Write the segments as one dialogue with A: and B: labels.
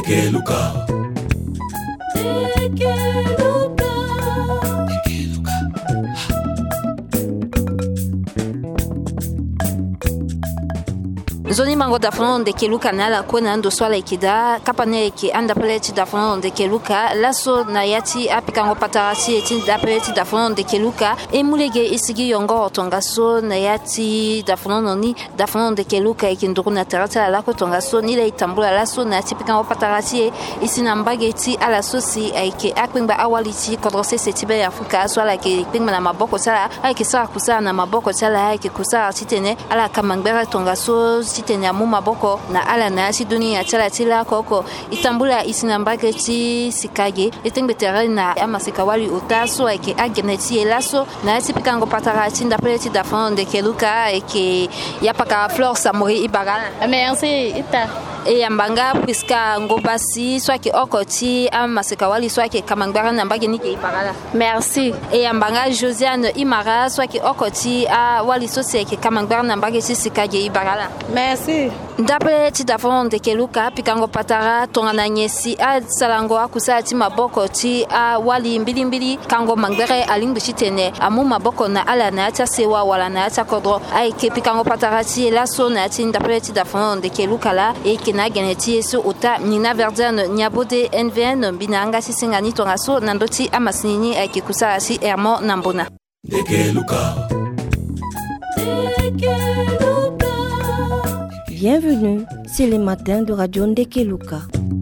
A: Dekeluka.
B: Zoni mango da fono de keluka na la kona ndo swala ikida kapane ki anda peleti da fono de keluka laso na yati apikango patarati eti da peleti da fono de keluka emulege isigi yongo tonga so na yati da fono ni da fono de keluka ikinduru na tarata la ko tonga so ni le itambula laso na apikango patarati isina mbageti ala sosi aike akpingba awaliti kodrose setibe ya Afrika swala ke pingma na maboko sala aike sa kusa na maboko sala aike kusa titene ala kamangbera tonga so tenya mumaboko na ala na si dunia chala tila koko itambula isinambageti sikage itengbetere na amasikawali utaso eke ageneti elaso na tipikango patarati ndapeleti da fond de keluka eke yapaka flor samori ibagala
C: merci ita
B: e ambanga piska ngobasi swaki okoti amasikawali swaki kamangbara na mbageni ke ibagala
C: merci
B: e ambanga Josiane Imara swaki okoti a wali sosieke kamangbara na mbageti sikage ibagala
C: merci
B: ndapele tida fond de keluka pikango patara tongana nyesi a salango akusa ti maboko ti a wali mbilimbili kango mangbere alingbi chitene amu maboko na ala na ta sewa wala na ta kodro ai ke pikango patara ti laso na ti ndapele tida fond de keluka la e kena geneti so uta nina verdan nyabode NVN binanga sisingani tongaso nandoti amasinini ai ke kusa si ermo nambona
A: de keluka.
D: Bienvenue, c'est les matins de Radio Ndekeluka.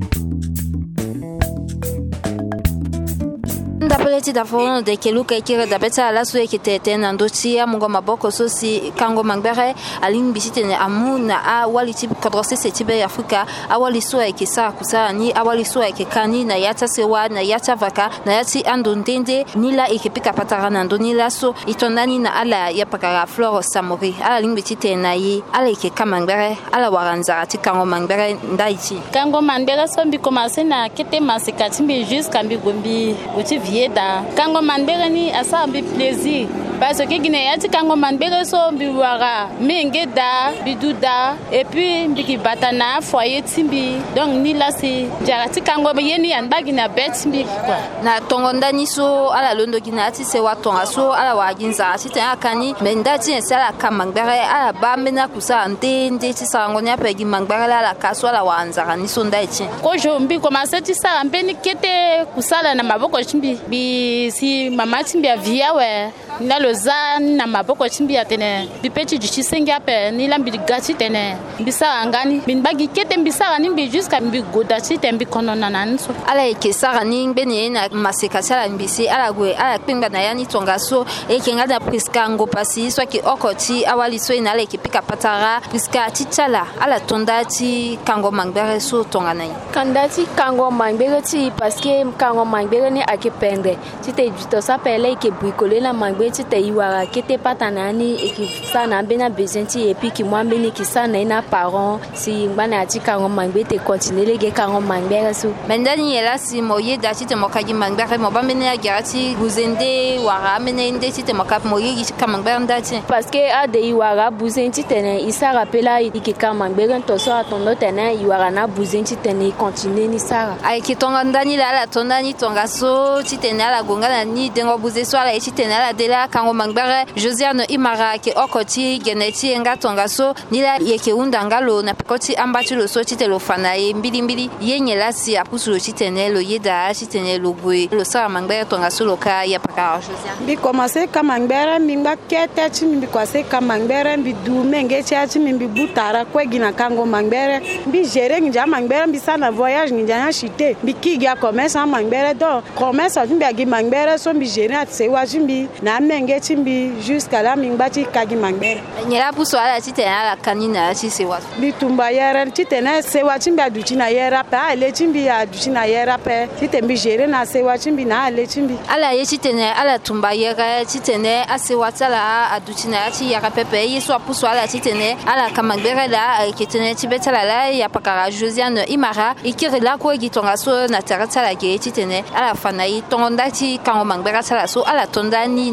B: ndapeleti da fono de keluka ikira da beta la so ekitete na ndoti ya mungo maboko sosi kango mangbere alin bisitene amuna a waliti kodrose setibe ya Afrika awali so ekisa kusa ni awali so ekekani na yata sewa na yata vaka na yati ando ndende nila ekipika patara na ndonila so itondani na ala ya pakara floro samori ala limbitite na yi ala ekeka mangbere ala waranza ti kango mangbere ndaiti
C: kango mangbere so mbi commencer na kete masikati mbi jusqu'à mbi gombi uti da kango manbere ni asa mbi plaisir parce que guiné yati kango manbere so mbi wara menge da biduda et puis mbi batana foyer timbi donc ni la si jarati kango yeni anbagi na bet mbi quoi
B: na tongonda ni so ala londo ginati se watonga so ala waginza site akani mendati sala kamangbere ala ba mena kusa ndende ti sango nya pegi mangbere la kaso ala wanza ni so ndaichi
C: ko jo mbi commencer ti sala mbeni kete kusala na maboko chimbi bi si mama chimbi avia we na loza na maboko chimbi atene bi peti du chisenga pe ni lambi gati tene bisa angani bin bagi kete bisa ni bi jusqu'à bi godati tembi konona nanso
B: ala ke sara ni ngeni na maseka sala mbisi ala gwe ala pingba na yani tonga so e kenga da priska ngo pasi so ki okoti awali so ina ala ke pika patara priska titala ala tondati kango mangbere so tonga nai
E: kandati kango mangbere ti parce que kango mangbere ni akepende tite juto sa pele ke bricoler la mangbere tite iwara kete patanani e ki sa na bena bezenti et puis ki mwambe ni ki sa na ina parent si bana ati kango mangbere te continuer le kango mangbere so
B: mendani yela si moye dati te mokaji mangbere mo bamene ya garati buzende wara mene inde tite mokap moye kamangbere ndati
E: parce que a de iwara buzenti tene isa rappela iki kamangbere to so atondo tene iwara na buzenti tene continuer ni sara
B: ai ki tonga ndani la tonda ni tonga so tite na la gonga ni dengo buze so ala tite na la de la kango mangbere Josiane Imara ke okoti geneti nga tonga so ni la yeke undangalo na pikoti ambati lo so tite lo fana e mbili yenye la si apusu tite ne lo yeda tite ne lo bwe lo sa mangbere tonga so lo ka ya paka Josiane
F: bi commencer kamangbere mimba kete chi mbi kwase kamangbere mbi du menge chi mbi butara kwegina kango mangbere mbi gérer nja mangbere mbi sana voyage nja chité mbi kigia commerce mangbere do commerce mbi agi mangbere so mbi gérer atse wa mbi na menge mbi jusqu'à la mimba chi kagi mangbere
B: nyela puso ala tite ala kanina chi se wa
F: bi tumba yera tite na se wa mbi aduchi na yera pa ale mbi aduchi na yera pa tite mbi gérer na se wa mbi na ale mbi
B: ala ye tite ne ala tumba yera tite ne ase wa tala aduchi na chi yara pepe yeso puso ala tite ne ala kamangbere la ketene tibetala la ya pakara Josiane Imara ikiri la ko gitonga so na tarata la ge tite ne ala fana yi tonda ti kango mangbere sala so ala tonda ni ginza ke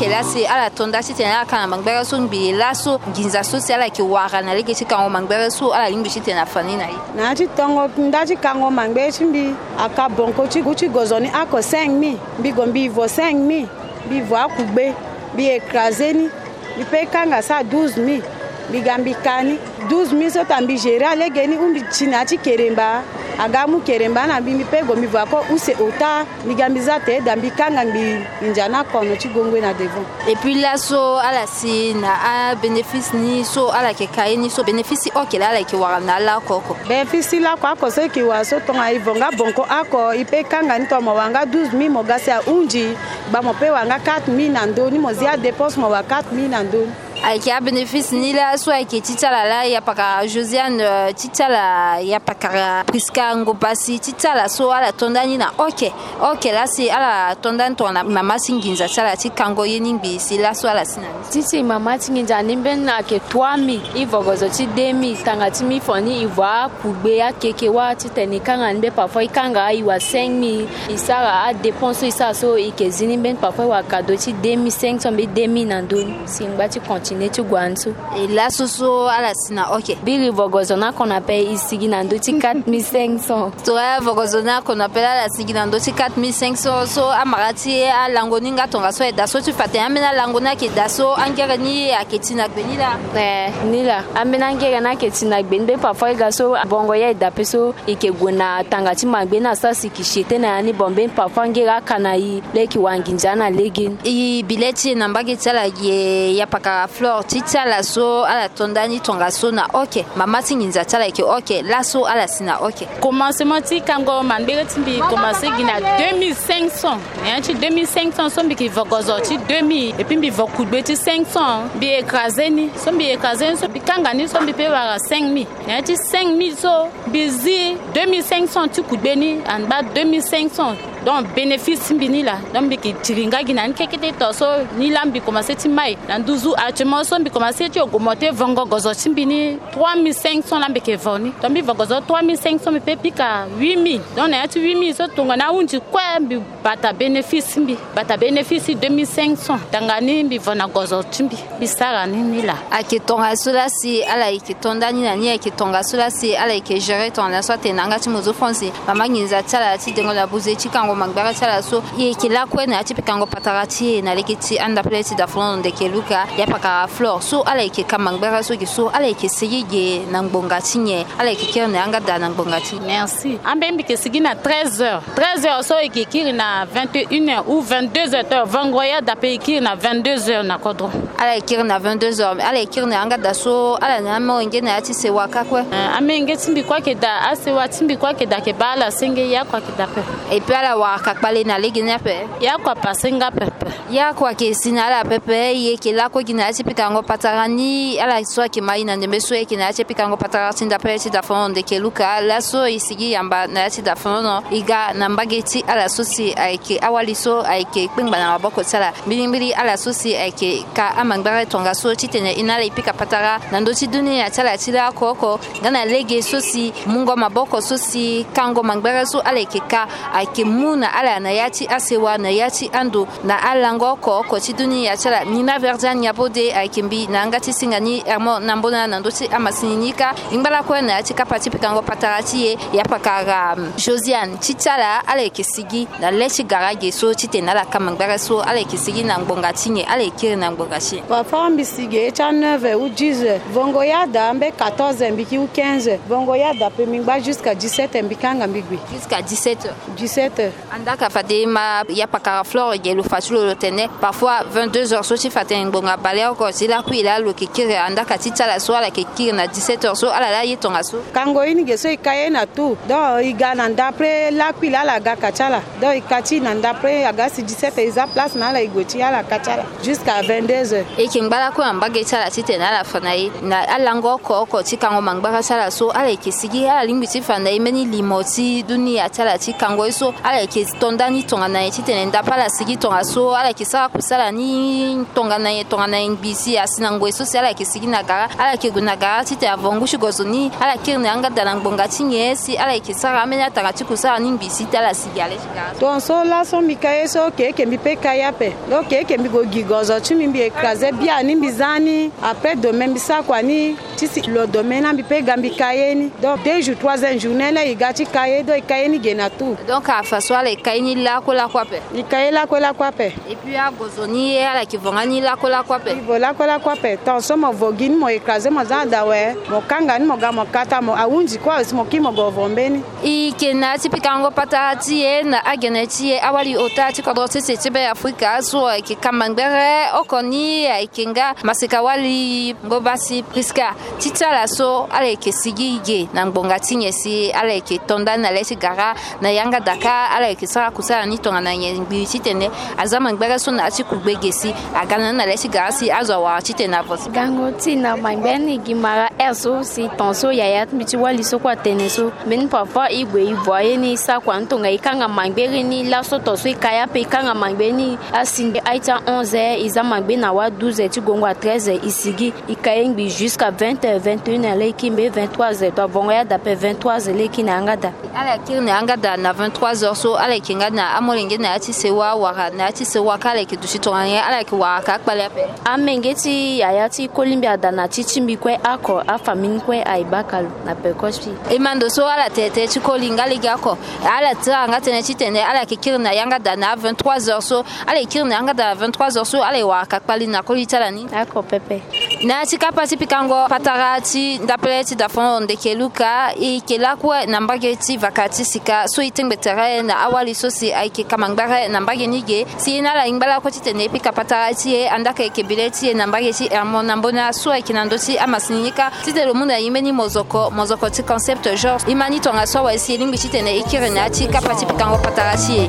B: okay la si ala tonda ti tena kana mangbere so mbi la so ginza so si ala ki wara na lege ti kango mangbere so ala limbi ti tena fani na yi
F: na ti tongo nda ti kango mangbere ti mbi aka bonko ti guchi gozoni ako 5000 mbi gombi vo 5000 mbi vo akugbe mbi écrasé ni mbi pe kanga sa 12000 mbi gambi kani 12000 so tambi gérer alege ni umbi china ti keremba agamu keremba na mbi pe gombi vo ako use ota mbi gambi za te dambi kanga mbi injana kono ti gongwe na devant.
B: Et puis là so ala si na a bénéfice ni so ala ke kai ni so bénéfice okay la ke wara na la koko
F: bénéfice la ko ako so ki wa so tonga ivonga bonko ako ipe kanga ni to mo wanga 12000 mo gasi a unji ba mo pe wanga 4000 na ndoni mo zia dépense mo wa 4000 na ndoni
B: aiki a bénéfice ni la so aiki titala la ya paka Josiane titala ya paka Priska Ngopasi titala so ala tondani na okay la si ala tondani to na mama singinza sala ti kango yeningbi si la so ala sinani
E: titi mama singinza nimbe na ke 3000 ivogozo ti 2000 tanga ti mi foni ivoa kugbe ya keke wa ti teni kanga nimbe parfois ikanga iwa 5000 isara a dépense isa so ikezini ben parfois wa cadeau ti 2500 be 2000 na ndoni singba ti continue tu guantu
B: et la soso ala sina okay
E: biri vogozona qu'on appelle ici ginando ti 4500
B: to ya vogozona qu'on appelle la siginando ti 4500 so amarati a langoninga tonga so da so tu fate amena langona ki da so angere ni aketina benila
E: nila amena angere na ketina benbe parfois ga so bongo ya da peso ikeguna tanga ti magbe na sa sikishete na ni bombe parfois ngera kanai leki wanginjana legin
B: i bileti na mbagi tsala ya paka fleur titala so ala tondani tonga so na okay mama tinginza tsala ke okay la so ala sina okay
C: commencement ti kango manbere timbi commencer gina 2500 et ti 2500 so mbi ki vogozo ti 2000 et puis mbi vokudbe ti 500 bi écrasé ni so mbi écrasé so bi kanga ni so mbi pe wara 5000 et ti 5000 so bizi 2500 ti kudbe ni and ba 2500 donc bénéfice mbini la donc bi ki tiringa gina nkekete to so ni lambi commencer ti mai na nduzu actuellement so mbi commencer ti augmenter vongo gozo ti mbini 3500 lambi ke voni donc mbi vogozo 3500 mbi pe pika 8000 donc na ti 8000 so tonga na unji kwa mbi bata bénéfice 2500 tangani mbi vona gozo ti mbi bisara ni la
B: aketonga so la si ala iketonda ni na ni aketonga so la si ala ike gérer ton la soit nanga ti mozo fonsi mama nginza tsala ti dengo la buze ti kango mangbara tsala so ye kila kwena ti pikango patarati na lekiti anda plate da flon de keluka ya paka flor so ala ike kamangbara so ki so ala ike seyege na ngbonga tinye ala ike kira na anga da na ngbonga ti
C: merci ambe mbike sigina 13h so ike kiri na 21h ou 22h vangoya da pe kiri na 22h na kodro
B: ala ike na 22h ala ike na anga da so ala na mo ngene ati se waka kwe
C: ame ngeti mbi kwa ke da ase wa timbi kwa ke da ke bala senge ya kwa ke da pe
B: et puis ala waka kpale na legene pe
C: ya kwa pasenga pepe
B: ya kwa ke sina ala pepe ye ke la ko gina ati pikango patarani ala so ke mai na ndembe so ke na ati pikango patarati nda pe ti da fon de keluka la so isigi yamba na ati da fon no iga na mbageti ala so si aike awali so aike kpingba na maboko tsala bilimbili ala so si aike ka amangbara tonga so ti tene inala ipika patara na ndo ti dunia tsala ti la koko ngana lege so si mungo maboko so si kango mangbara so ala ke ka aike muna ala na yati asewa na yati ando na alango ko ti dunia tsala ni na verdan ya bode aike mbi na ngati singani ermo na mbona na ndo ti amasinika imbala ko na yati kapati pikango patarati ye ya pakara Josiane titala ala ke sigi na lechi garage so ti tena la kamangbara so ala ke sigi na ngbonga tinye ala ke na ngbonga chi
F: wa fambi sige cha 9 ou 10 vongo ya da mbe 14 mbiki ou 15 vongo ya da pe mingba jusqu'à 17 mbikanga mbigwi
B: jusqu'à 17
F: andaka
B: fate ma ya pakara flore ge lo fatulo lo tene parfois 22h so ti fate ngbonga bale ko ti la kuila lo ke kire andaka titala so ala ke kire na 17h so ala la yitonga so
F: kango ini ge so ikaye na tu do igana ndapre la kuila la ga kachala do ikati na ndapre agasi 17 eza place na la igoti ala kachala jusqu'à 22h
B: e ke ngbala ko ambage tsala ti tena la fanai na alango ko ti kango mangbara tsala so ala ke sigi ala limbi ti fanai meni limoti dunia tsala ti kango so ala ala ke tonda ni tonga na yeti tene ndapa la sigi tonga so ala ke sara kusala ni tonga na NBC asina ngwe so ala ke sigi na gara ala ke guna gara tite avongu shugozoni ala ke ne anga dala ngbonga tinye si ala ke sara amenya takati kusala ni NBC tala sigi ale gara
F: ton so la so mikaye so ke mi pe kaya pe do ke mi go gigozo chimi bi écraser bien ni bizani après demain bisa kwa ni tisi le domaine bi pe gambi kaye ni donc 2 jours 3 journée là igati kaye do kaye ni gena tout
B: donc a façon ala kaye ni la ko la kwape
F: ni kaye la ko la kwape
B: et puis a gozoni ala ki vongani la ko la kwape
F: la ko la kwape ton so mo vogini mo écraser mo zanda we mo kanga ni mo ga mo kata mo awunji kwa mo ki mo go vombeni
B: i kena tipikango patati na ageneti awali otati kodro tse tibe Afrika so ki kamangbere okoni ikinga masikawali ngobasi priska titala so ale ke sigige na ngbonga tinyesi ale ke tonda na lesi gara na yanga daka ale ke sara kusala ni tonga na yembi titene azama ngbere so na chikugbegesi agana na lesi gara si azawa titena vos
E: gango tina mangbeni gimara eso si tonso yayat miti wali so kwa teneso men papa igwe ivoye ni sa kwa ntonga ikanga mangbere ni la so toso ikaya pe ikanga mangbeni asinde aita 11h izamangbe na wa 12h ti gongo 13h isigi ikayengbi jusqu'à 20h 21h lekimbe 23h to bongo ya dape 23h lekina angada
B: ala kirne angada na 23h so ala kinga na amolenge na ati sewa wara na ati sewa kale ke dushitonganye ala ki wa ka kpale pe
E: amengeti yayati kolimbia dana chichimbi kwe ako afamini kwe aibakalu na pekoshi
B: imando so ala tete chikolinga ligako ala tanga tene chitene ala kirna yanga dana 23h so ala kirna yanga da 23h so ala wa ka kpali na kolitala ni
E: ako pepe
B: na chikapa tipikango patarati ndapeleti da fond ndekeluka ikelakwa na mbageti vakati sika so itengbe terrain na awali so si aike kamangbare na mbageni si na la imbala ko titene pika patarati andaka ekebileti na mbageti amona mbona so ikinandoti amasinika titelo munda imeni mozoko ti concept genre imani tonga so wa si lingbi titene ikirena chikapa tipikango patarati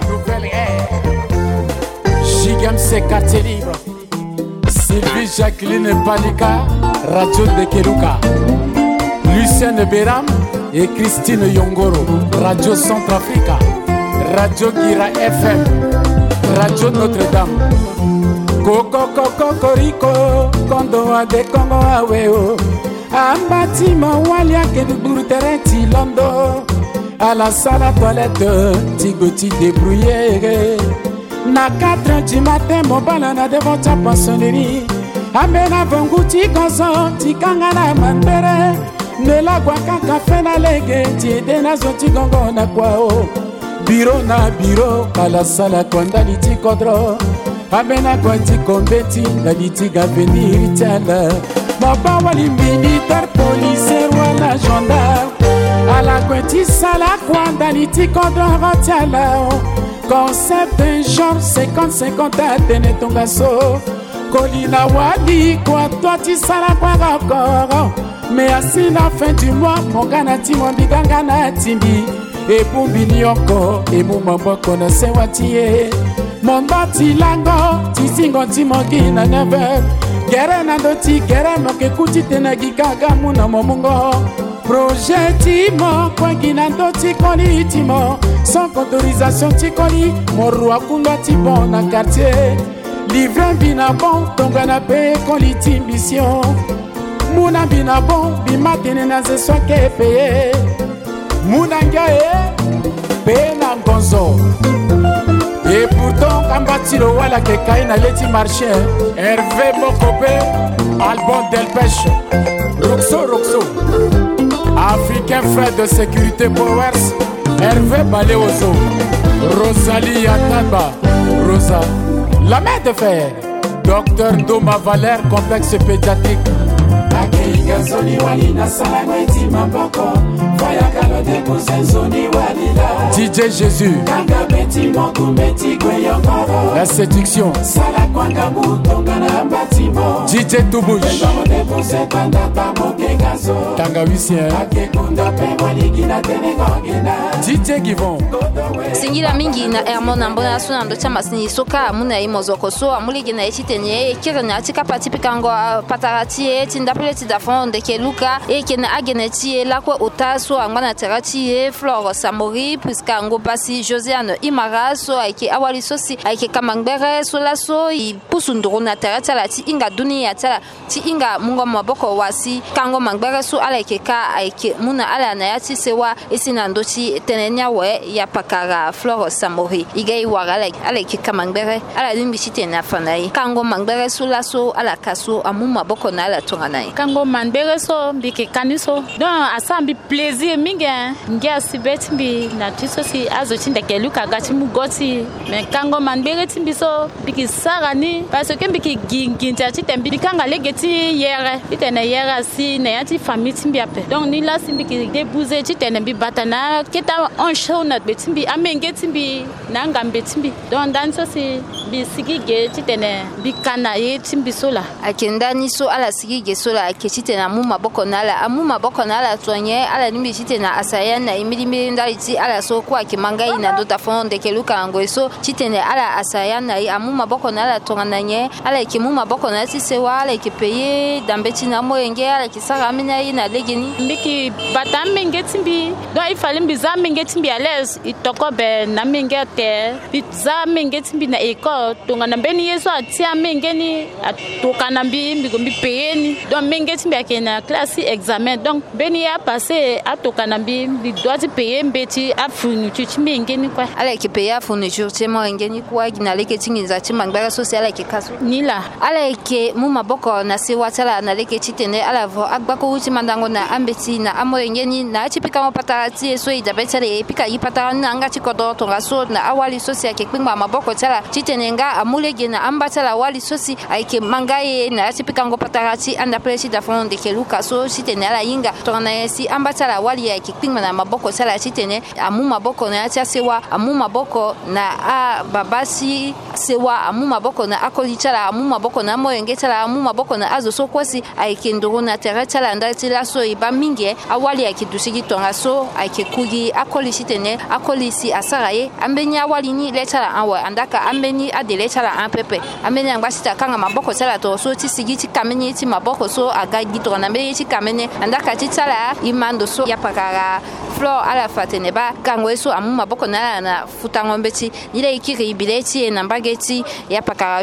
G: Gigam c'est quartier libre. Sylvie Jacqueline Palika, Radio de Keluka. Lucienne Beram et Christine Yongoro, Radio Centrafrica. Radio Gira FM, Radio Notre-Dame. Coco Coco Corico, Kondo Ade Kongo Aweo. Ambatima Walia Keduburu Terenti Londo. À la salle à toilette, Tigoti débrouillé. Na 4h du matin, mon balana devant ta poissonnerie. Amena vonguti konzo, tikanga na mandere. Ne la guaka café na lege, tiede na zoti gongo na kwao. Biro na biro, à la sala konda liti kodro. Amena kwati kombeti, na liti gavenir tiala. Maba wali militaire, policier, wala gendarme. À la kwati sala kwanda liti kodro tiala. Concept d'un genre 50-50 à tenir ton gasso. Colina wadi quoi toi tu sala quoi encore. Mais assis la fin du mois mon ganati mon bigangana timbi. Et pour binyoko et mon mambo connaissait watie. Mon bati lango ti singo ti mogi na never. Gere na doti gere mo ke kuti tenagi gaga muna momungo. Projet Timo, quoi guinando Ticoni Timo, sans autorisation Ticoni, mon roi Kunda Tibon na quartier. Livre binabon, ton canapé, qu'on lit mission. Mouna binabon, bimatine na ze soit que payé. Mounangae, pena gonzo. Et pourtant, Kambatiro wala ke kaina leti marché. Hervé Mokobe, album Delpech. Roxo. Africain frère de sécurité Powers, Hervé Baléozo, Rosalie Ataba, Rosa, la main de fer, Docteur Doma Valère, complexe pédiatrique. DJ Jésus, la séduction, DJ Toubouche, Tanga Huissien, DJ Givon
B: Singila mingi na Hermona mbona suna ndo chama sini soka muna imozoko so amulege na echitenye kirana tika patipikango patarati tindapele tidafon de keluka kena ageneti lakwa otaso angwana terati Flore Samori puisque ngo pasi Josiane Imara so aike awali sosi aike kamangbere so laso I pusunduru na terati lati inga dunia tala ti inga mungo maboko wasi kango mangbere so alaike ka aike muna ala na yati sewa isina ndochi tenenya we ya pakara Flore Samori igei wagala alaike kamangbere ala limbishite na fanai kango mangbere so laso ala kaso amuma boko na ala tonganai
C: kango mangbere so bike kaniso don asambi plaisir minga ngia sibet bi na tiso si azo chinda keluka gachi mugoti me kango mangbere timbi so biki sarani parce que biki ginginta chitembi bikanga legeti yere bitene yere si na yati famille timbi ape donc ni la simbiki debouze chitene bi batana keta on show na betimbi amenge timbi na ngambe timbi donc dan so si bi sigige chitene bikana ye timbi sola
B: akenda ni so ala sigige sola akechitena muma boko nala amuma boko nala tonye ala nimbi chitena asaya na imilimi ndaliti ala so kwa kimangai na dota fonde keluka ngo so chitene ala asaya na amuma boko nala tongananye ala kimuma boko na tisewa ala kipeye dambeti na moyenge ala kisara mina ina legeni
C: mbiki batambe ngetimbi do ifale mbiza mengetimbi ales itoko be na mengete biza mengetimbi na eko tongana beni yeso atia mengeni atokana mbi mbigombi peyeni do mengetimbi akena classe examen donc beni ya passé atokana mbi doit payer mbeti afunu chichimbi ngeni kwa
B: ala kipeye afunu chichimo ngeni kwa ginaleke tingiza chimangbara social ke kaso
C: nila
B: ala ke muma boko na sewa tala na leke chitene ala vo agbako uchi mandango na ambeti na amo ngeni na chipika mapatati so idabetale pika ipata na anga chikodo tonga so na awali social ke kwingwa maboko tala chitene nga amulege na ambatala wali sosi aike mangaye na chipika ngo patati anda presi da fond de keluka so chitene ala inga tonga yesi ambatala wali ya kwingwa na maboko tala chitene amuma boko na acha sewa amuma boko na babasi sewa amuma boko na akolichala amuma boko na moyenge tala amuma boko na azo so kwasi aike nduru na terachala ndati la so iba mingi awali ya kidushigi tonga so aike kugi akolishitene akolisi asaraye ambeni awali ni lechala anwa andaka ambeni adele chala ampepe ambeni angbasita kanga maboko tala to so tisigi ti kameni ti maboko so agagi to na mbeni ti kameni andaka ti tala imando so yapakara Flore ala fatene ba kango so amuma boko na futango mbeti ile ikiri bileti na mbageti yapakara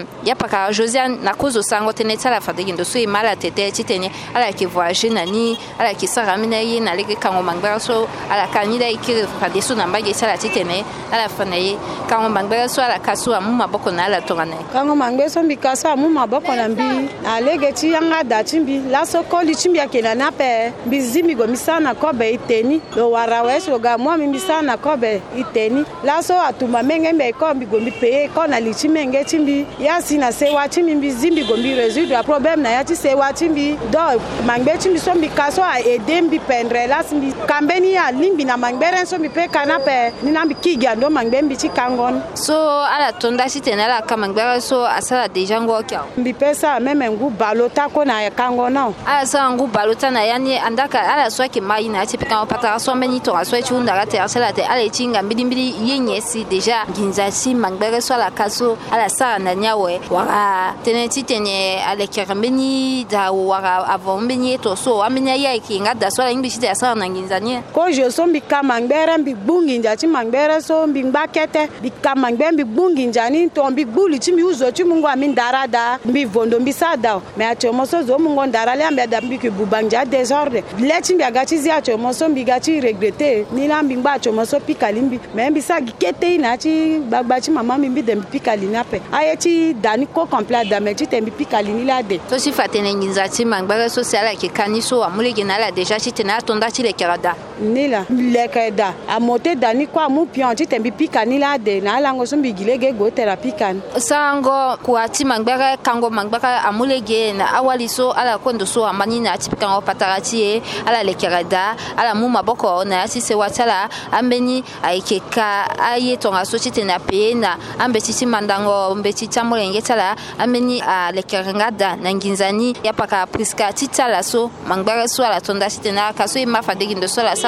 B: Josiane na kozo sango tene tala fategi ndo so imala tete chitene ala ki voyage nani ala ki sara mina yi na leke kango mangbara so ala kanida ikiri fadeso na mbage tala chitene ala fanaye kango mangbara so ala kaso amuma boko na ala tongana
F: kango mangbara so mbikaso amuma boko na mbi alege ti yanga da chimbi la so koli chimbi akena na pe bizimi go misana kobe iteni lo warawe so ga mo misana kobe iteni la so atuma menge mbe ko mbi go mbi pe ko na lichimenge chimbi yasi na sewa chimbi bizimbi go mbi résoudre a problème na yati sewa chimbi do mangbe chimbi so mbikaso a aider mbi pendre la simbi kambeni ya limbi na mangbere so mbi pe kanape ni na mbi kiga ndo mangbe mbi chi kangon
B: so ala tonda sitena ala kamangbere so asala deja ngo kya
F: mbi pesa meme ngu balota ko na kango na
B: ala sa ngu balota na yani andaka ala so ki mai na tipika pata so meni to so chunda ga te asala te ala chinga mbidi yenyesi deja ginzasi mangbere so ala kaso ala sa na nyawe wara teneti tenye ale kirambeni da wara avombeni to so amenya ya kinga da so ingbi shite asa na ginzanye
F: ko je so mbi kamangbere mbi bungi njati mangbere so mbi mbakete mbi kamangbere mbi bungi njani to mbi buli chimbi uzo chimungu amindarada mbi vondo mbi sada me achomo so zo mungu ndara le ambe da mbi ki bubanja désordre le chimbi agachi zi achomo so mbi gachi regretter ni la mbi ngba achomo so pikali mbi me mbi sa gikete ina chi bagbachi mama mbi de pikali na pe ayeti dani ko complet da me chi tembi pikali ni la de
B: so si fatene nginzati mangbere so sala ke kaniso amule genala deja chi tena tonda chi le kerada
F: nila lekeda amote dani kwa mu pion chi tembi pikani la de na lango so mbi gilege go therapy kan
B: sango kuati mangbere kango mangbere amule ge na awali so ala kondo so amani na tipika ngo patarati ala le kerada ala mu maboko na si se watala ambeni aikeka aye tonga so chi tena pe na ambeti si mandango mbeti chamole ngetala ameni a le kerangada na nginzani yapaka priska titala so mangbere so ala tonda sitena kaso ima fadegi ndo so la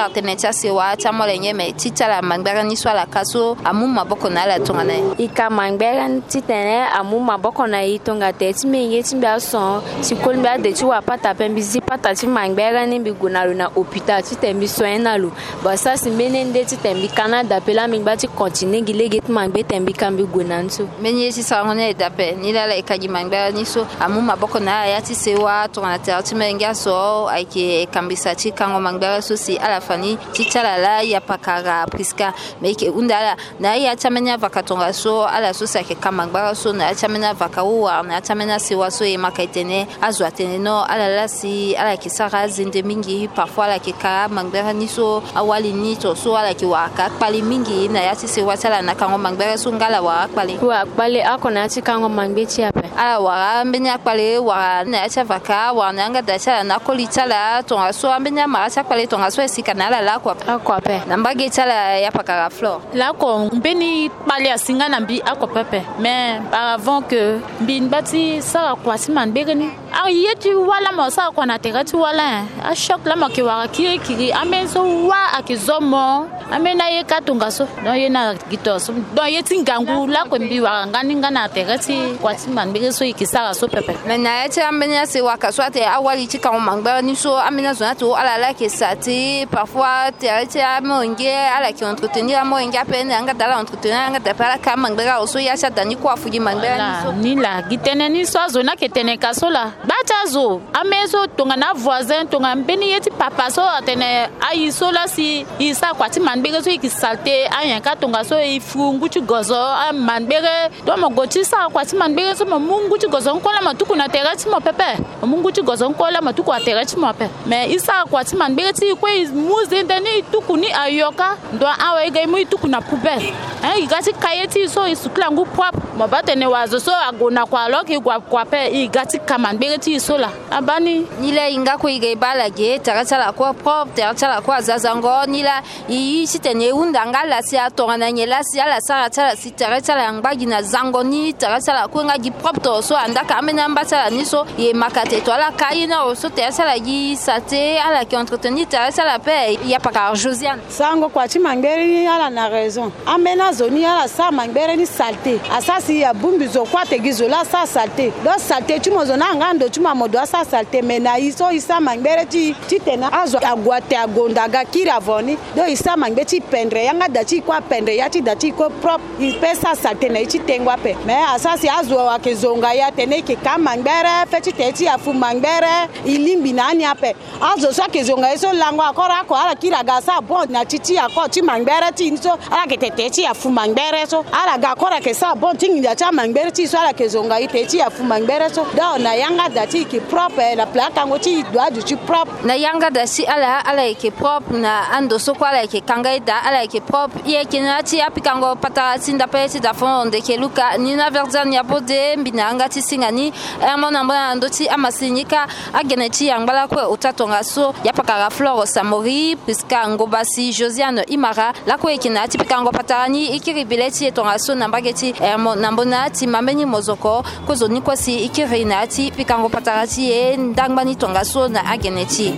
B: sa tenecha sewa chamole nyeme titala mangbera ni swala kaso amu maboko na la tongana
E: ika mangbera titene amu maboko na itonga te timenge timbia son tikolmbia de tiwa pata pembi zipata ti mangbera ni bigunalu na hôpital titembi soyena lu ba sa simbene nde titembi Canada pela mingba ti continue gilege ti mangbe tembi kambi gunansu
B: menye si sa ngone dape ni la ikaji mangbera ni so amu maboko na ya ti sewa tongana te timenga so aike kambisa ti kango mangbera so si ala fani titala la ya pakara priska meke undala na ya chamenya vakatonga so ala so sa ke kamangbara so na chamenya vakawa na chamenya sewa so e makaitene azwa teneno ala la si ala kisara zinde mingi parfois la ke ka mangbera ni so awali ni to so ala ki waka pali mingi na ya ti sewa sala na kango mangbera so ngala wa pali
E: akona ti kango mangbe ti ape
B: ala wa mbenya pali wa na ya vaka wa na nga da sala na kolitala to so mbenya ma sa pali to so sikana la kwa
E: pe
B: nambage tala ya pakara flore
C: la ko mbeni pali asinga na bi akopepe mais avant que bin bati sa kwa siman begani a yeti wala mo sa kwa na tegati wala a shock la make wa kiri amenso wa akizomo amena ye katunga so no ye na gitoso don yeti ngangu la ko mbi wa ngani ngana tegati kwa siman bege so ikisara so pepe
B: mena yeti ambenya se wa kaswate awali tika mangba ni so amena zona to ala la ke sati parfois tia monge ala ki entretenir monge apene anga dala entretenir anga dapala ka mangbera oso ya shata ni kwa fuji mangbera
C: ni la gitene ni so zona ke tene kasola bacha zo amezo tonga na voisin tonga mbeni yeti papa so atene ayi so la si isa kwati mangbera so ikisalte anya ka tonga so ifungu chi gozo mangbera to mo goti sa kwati mangbera so mungu chi gozo nkola matuku na terati mo pepe mungu chi gozo nkola matuku aterati mo pepe mais isa kwati mangbera ti kwe muzi ndeni tuku ni ayoka ndo awe ga mu tuku na poubelle igati kayeti so isukla ngu pop mo batene wazo so agona kwa loki kwa pe igati kamanbere ti so la abani
B: nile inga ko ige bala ge taratala ko pop taratala ko zazango nila yi sitene unda ngala si atonga na nyela si ala sara tala si taratala ngbaji na zango ni taratala ko ngaji pop to so andaka amena mbasala ni so ye makate to ala kayina o so taratala gi sate ala ki entretenir taratala pe ya pakar Josiane
F: sango kwa ti mangbere ni ala na raison amena zoni ala sa mangbere ni salté asasi ya bumbi zo kwa te gizola sa salté do salté tu mo zona ngando tu ma modo sa salté mena iso isa mangbere ti tena azo agwate agonda ga kira voni do isa mangbere ti pendre yanga da ti kwa pendre ya ti da ti ko prop i pesa salté na ti tengwa pe me asasi azo wa ke zonga ya tene ke ka mangbere fe ti afu mangbere ilimbi na anya pe azo so ke zonga iso lango akora ko ala kira ga sa bon na titi akọ ti mangbere ti so ala ke tete ti afu mangbere so ala ga akora ke sa bon ti ngia cha mangbere ti so ala ke zonga ite ti afu mangbere so da na yanga da ti ki propre la plaka ngo ti do aju ti propre
B: na yanga da si ala ke propre na ando so kwa ala ke kanga da ala ke propre ye ke na ti apikango pata sinda pe ti da fon de ke luka ni na verzan ya bode mbina anga ti singani mona mbona ando ti amasinika agene ti yangala ko utatonga so ya pakara flore samori piska ngobasi Josiane Imara la ko ekina ti pikango patani ikiri bileti etonga so na mbageti nambona ti mameni mozoko ko zoni ko si ikiri na ti pikango patarati e ndangbani tonga so na ageneti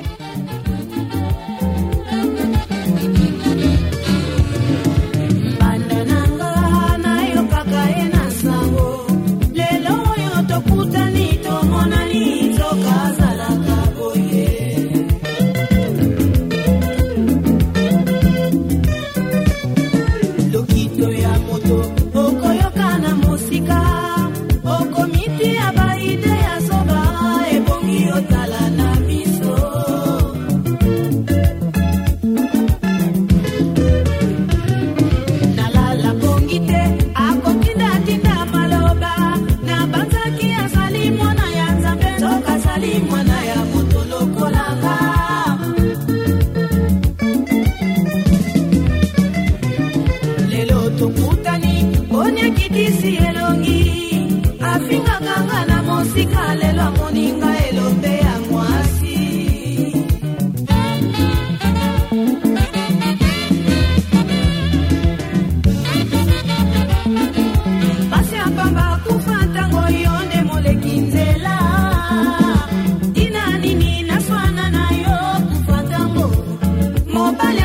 H: Mobile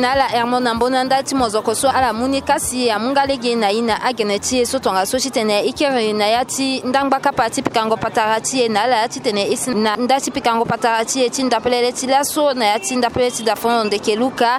B: na la Hermona Mbonanda ti mozoko so ala munika si ya mungalege na ina ageneti so tonga so chitene ikere na yati ndangba kapati pikango patarati na la yati tene isi na ndati pikango patarati ti ndapelele ti laso na yati ndapelele ti dafono de keluka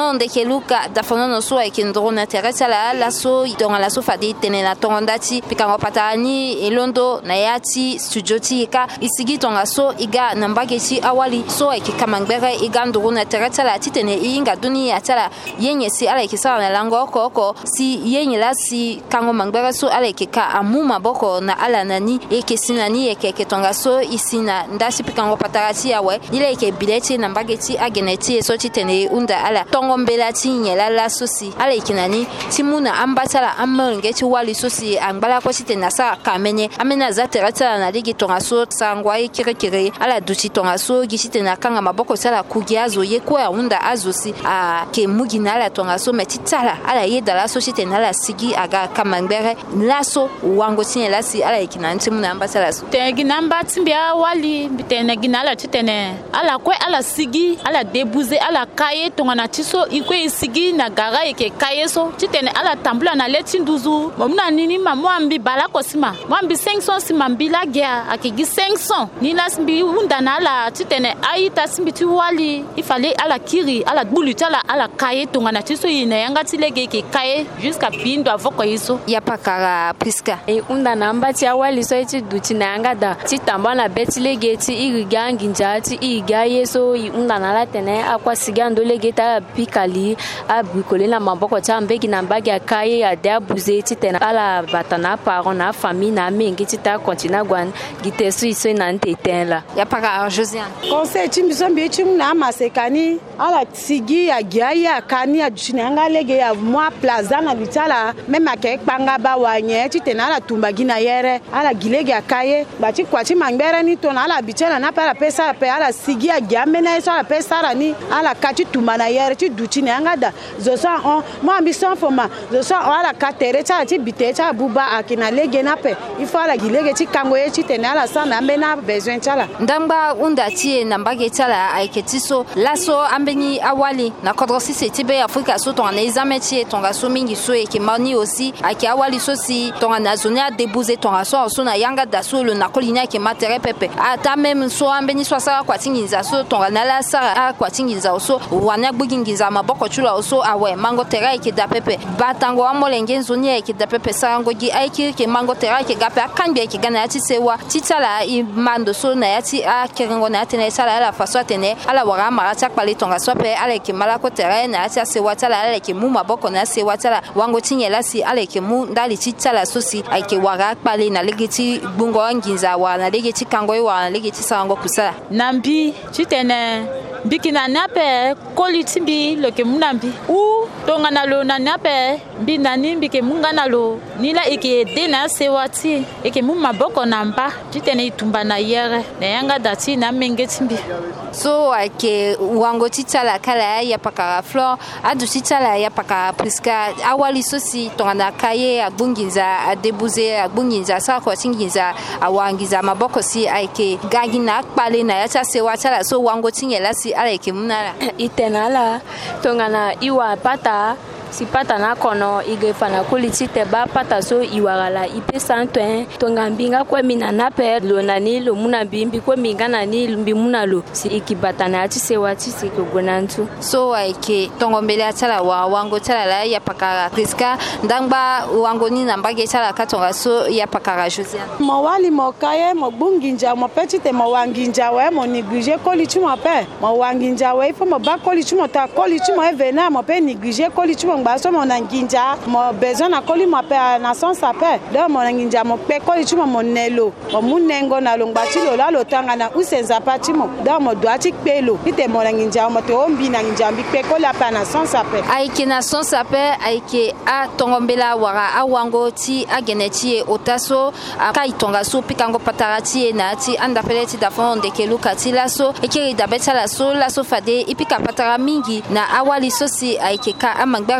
B: dafono no so ekindro na teresa la laso tonga laso fadi tene na tonga ndati pikango patarani elondo na yati studio ti ka isigi tonga so iga nambage ti awali so ekikamangere iga ndoro na teresa la ti tene inga duni atala yenye si ala ikisala na lango koko si yenye la si kango mangbere so ala ikika amuma boko na ala nani ekesina ni ekeke tonga so isina ndasi pikango patarati yawe ile ike bileti na mbageti ageneti so titene unda ala tongo mbela ti nyela la so si ala ikinani timuna ambatala amengeti wali so si angbala ko titena sa kamenye amena za terata na ligi tonga so sangwa ikirikiri ala duchi tonga so gishitena kanga maboko sala kugiazo yeko ya unda azo si a ke mugina la tonga so metitala ala yeda la so titena la sigi aga kamangbere laso wango tinya la si ala ikina ntimuna ambatala so
C: tegina mbati mbia wali bitene gina la titene ala kwe ala sigi ala debuze ala kaye tonga na tiso ikwe sigi na gara ike kaye so titene ala tambula na leti nduzu momna nini mamwambi bala kosima mwambi 500 sima mbila gea akigi 500 ni la simbi unda na ala titene aita simbi ti wali ifale ala kiri ala bulutala ala kaye tonga na tiso ina yanga tilege ike kaye jusqu'à pindo avoko iso
B: ya pakara Priska
E: unda na mbati awali so iti duti na yanga da ti tamba na betilege ti iriga nginja ti iriga yeso unda na la tene akwa siga ndolege ta pikali abrikole na maboko ta mbeki na mbagi akaye ya de abuze ti tene ala batana parent na famille na mengi ti ta continue gwan gitesu iso na nteten la
B: ya pakara Josiane
F: conseil ti mbiso mbi ti na masekani ala sigi ya giaya kani ya duchina nga lege ya mwa plaza na bitala même ake panga ba wanye ti tene ala tumbagi na yere ala gilege akaye bati kwati mangbere ni tona ala bitala na para pesa pe ala sigi ya giamena so ala pesa ni ala kati tumba na yere ti duchina nga da zo sa on mo ambition foma zo sa ala katere cha ti bite cha buba akina lege na pe il faut ala gilege ti kango ye ti tene ala sa na mbena besoin chala
B: ndamba unda ti na mbage chala aiketi so laso ambeni awali na kodrosi se tibe Afrika so tonga na examen ti tonga so mingi so e ke mani aussi aki awali so si tonga na zone a débuser tonga so na yanga da so le na kolina ke matere pepe ata même so ambeni so sa kwa tinginza so tonga na la sara kwa tinginza so wana gbugingiza maboko chula so awe mango tera ke da pepe batango amolenge zone ke da pepe sango gi aiki ke mango tera ke gape akanbia ke gana ti sewa titala i mando so na yati a kerengo na tene sala la faso tene ala wara mara ta pale tonga so pe ala ke malako tera na ati sewa tala ala ke mu maboko na sewa tala wango tinyela si ala ke mu ndali titala so si ai ke wara pale na legeti bungo nginza wa na legeti kango wa na legeti sango kusala
C: nambi titene bikina nape kolitimbi loke munambi u tonga na lo na nape binani bike munga na lo nila ike dena sewati ike mu maboko namba titene itumba na yere na yanga dati na mengetimbi
B: so ake wango titala kala ya pakara flor adu titala ya pakara Priska awali sosi tonga na kaye agbungiza adebuze agbungiza sa ko tingiza awangiza maboko si ake gagina pale na ya sewa tala so wango tingela si ala ke munala
E: itenala tonga na iwa pata si pata na kono ige fana kuliti te ba pata so iwagala ipe santwen tonga mbinga kwa mina na pe lo nani lo muna bimbi kwa minga nani mbi muna lo si ikibata na ati sewa ti si kogonantu
B: so aike tongo mbele atala wa wango tala la ya pakara Priska ndangba wango ni na mbage tala katonga so ya pakara Josiane
F: mo wali mo kaye mo bunginja mo petite mo wanginja we mo néglige koliti mo pe mo wanginja we ifo mo ba koliti mo ta koliti mo evena mo pe néglige koliti mo baso mo na nginja mo besoin na koli mo pe na son sape do mo na nginja mo pe koli chuma mo nelo mo munengo na longba ti lo la lo tanga na usenza pati mo do mo do ati pelo ite mo na nginja mo to ombi na nginja mbi pe kola pa na son sape
B: aike na son sape aike a tongombela wara awango ti ageneti otaso aka itonga so pikango patarati na ti anda peleti da fond de keluka ti laso ekiri da betala so laso fade ipika patara mingi na awali sosi aike ka amangbara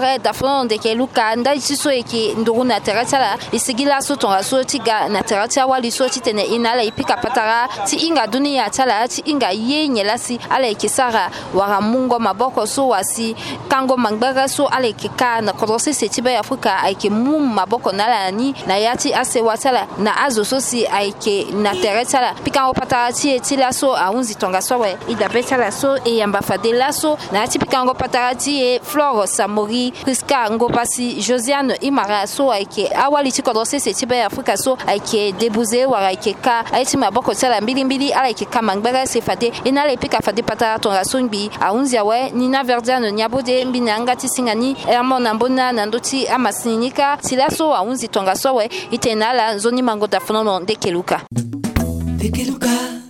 B: pare da fron de keluka nda chiso eki nduru na teratala isigila so tonga so tiga na teratia wali so titene inala ipika patara ti inga dunia tala ti inga yenye lasi ala ekisara wara mungo maboko so wasi kango mangbara so ala ekika na kodose setiba Afrika aike mum maboko nala ni na yati ase watala na azo so si aike na teratala pika patara ti etila so aunzi tonga so we ida betala so e yamba fadela so na ti pika patara ti e Flore Samori Priska Ngopasi Josiane Imara so aike awali ti kodose setiba Afrika so aike debuze wara aike ka aiti maboko tala mbili ala aike ka mangbara se fade ina le pika fade patara tonga songbi aunzi awe Nina Verdiano nyabode mbinanga ti singani Hermon Ambona nandoti amasinika silaso aunzi tonga so we itenala zoni mango da fono de keluka.
A: De keluka.